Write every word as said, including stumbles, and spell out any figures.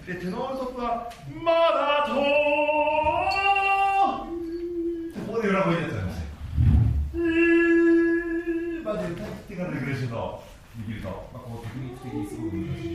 でテノールトップはまだとここで裏声になっちゃいますよ。まで歌い切ってからレグレッションのできると、まあ、こうテクニック的にすごく難しい。